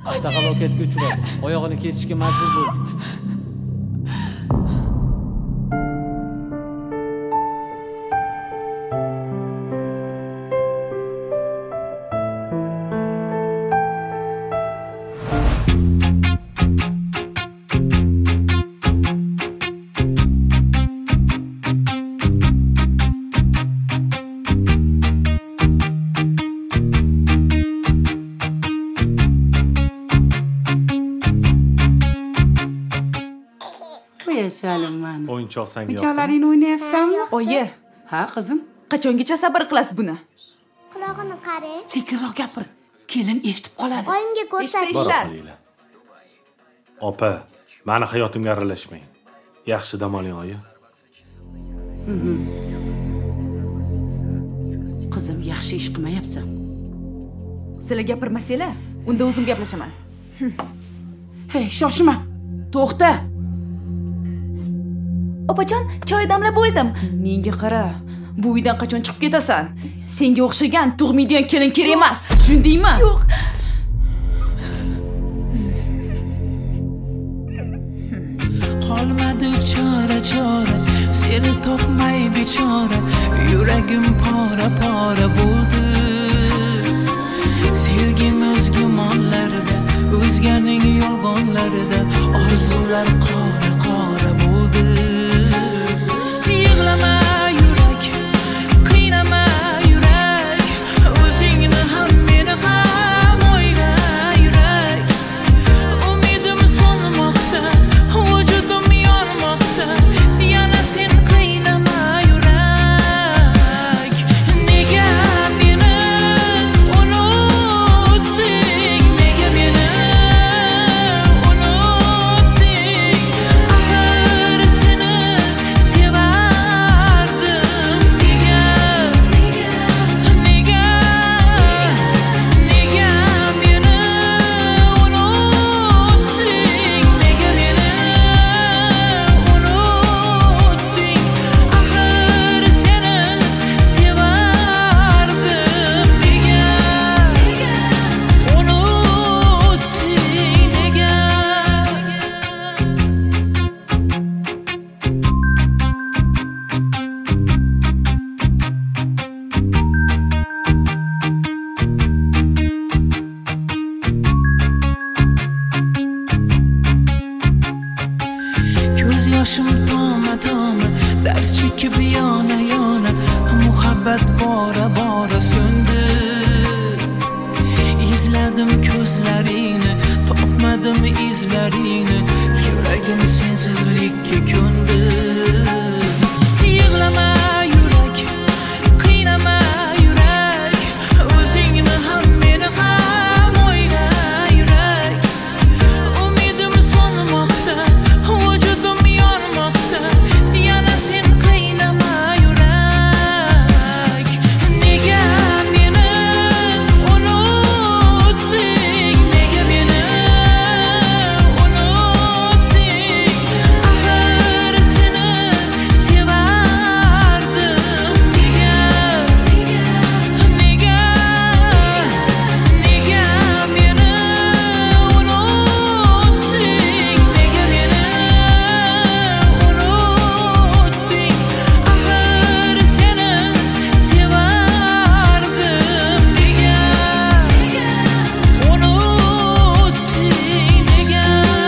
Avtohalokatga uchradi. Oyog'ini kesishga majbur bo'ldik. Salimman. O'yinchoq senga yoqdimi? O'yinchoqlaringni o'ynayapsanmi? Oyi, Ha, qizim. qachongacha sabr qilasiz buni? Qulog'ini qarang. Sekinroq gapir. Kelin eshitib qoladi. Oyimga ko'rsat. Eshitishlar. Opa, meni hayotimga aralashmang. Yaxshi dam oling, oyi. Qizim, yaxshi ish qilmayapsan. Sizlar gapirmasanglar, unda o'zim gaplashaman. Hey, shoshma. To'xta. Opajon, choy damlab bo'ldim. Menga qara. Bu uydan qachon chiqib ketasan? Senga o'xshagan tug'maydigan kelin kerak emas. Tushundingmi? Yo'q. Qolmadi chora seni topmay bechora, yuragim pora bo'ldi. Sevgim o'z gumonlarida, o'zganing yolg'onlarida, orzular qora bo'ldi. Yig'lama yurak, qiynama yurak, o'zingni ham meni ham o'yla yurak. Umidim so'nmoqda, vujudim yonmoqda, yana sen qiynama yurak. Nega meni unutding, nega meni unutding? Axir seni sevardim. Nega meni unutding, nega meni unutding? Axir seni sevardim. Nega unutding, nega? Ko'z yoshim toma dard chekib yona muhabbat bora so'ndi. Izladim ko'zlaringni, topmadim izlaringni, yuragim sensizlikka ko'ndi. Yig'lama yurak, qiynama yurak, o'zingni ham meni ham o'yla yurak. Umidim so'nmoqda, vujudim yonmoqda, yana sen qiynama yurak. Nega meni unutding, nega meni unutding? Axir seni sevardim. Nega meni unutding, nega meni unutding? Axir seni sevardim. Nega unutding, nega?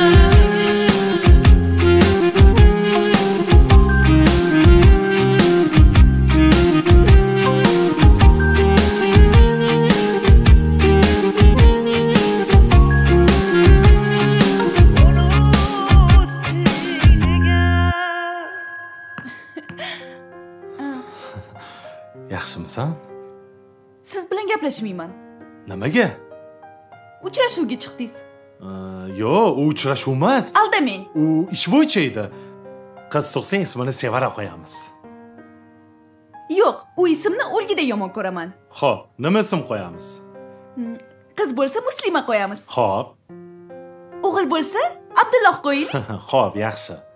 Yaxshimisan? Siz bilan gaplashmayman. Nimaga? Uchrashuvga chiqdingiz. Yo'q, u uchrashuv emas. Aldamang. U ish bo'yicha edi. Qiz so'qsang ismini Sevara qo'yamiz. Yo'q, u ismni o'lgida yomon ko'raman. Xo'p, nima ism qo'yamiz? Qiz bo'lsa Muslima qo'yamiz. Xo'p. O'g'il bo'lsa Abdulloh qo'yaylik. Xo'p, yaxshi.